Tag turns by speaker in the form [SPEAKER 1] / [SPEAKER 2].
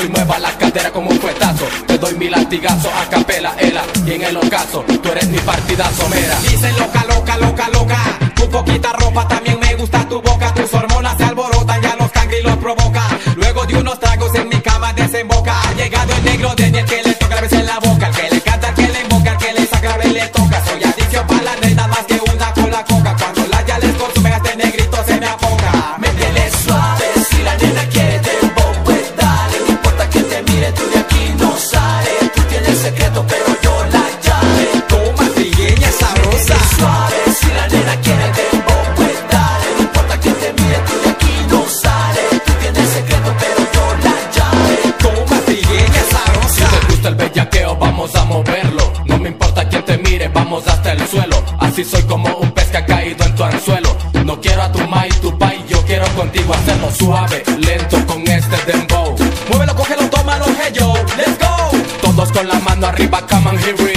[SPEAKER 1] paso y mueva la cadera como un fuetazo. Te doy mi latigazo a capela, ela, y en el ocaso tú eres mi partidazo, mera.
[SPEAKER 2] Dice loca, loca, loca, loca, tu poquita ropa, también me gusta tu boca. Tus hormonas se alborotan, ya los cangri los provoca. Luego de unos tragos en mi cama desemboca. Ha llegado el negro de el que le toca la vez en la boca. El que le canta, el que le invoca, el que le saca la le toca. Soy adicción para la neta más que una con la coca. Cuando la ya les consume a este negrito se me apoca.
[SPEAKER 3] Métele suave, si la nena quiere dembow, pues dale. No importa que te mire, tú de aquí no sales. Tú tienes secreto, pero yo la llave.
[SPEAKER 2] Toma, trigueña sabrosa.
[SPEAKER 3] Métele suave, si la nena quiere dembow, pues dale. No importa que te mire, tú de aquí no sales. Tú tienes secreto, pero yo la llave.
[SPEAKER 2] Toma, trigueña
[SPEAKER 1] Si
[SPEAKER 2] sabrosa.
[SPEAKER 1] te gusta el bellaqueo, vamos a moverlo. No me importa quién te mire, vamos hasta el suelo. Así soy como un pez que ha caído en tu anzuelo. No quiero a tu ma y tu pai, yo quiero contigo hacerlo suave, lento con este dembow.
[SPEAKER 2] Muévelo, cógelo, tómalo, hey yo, let's go.
[SPEAKER 1] Todos con la mano arriba, come on, here we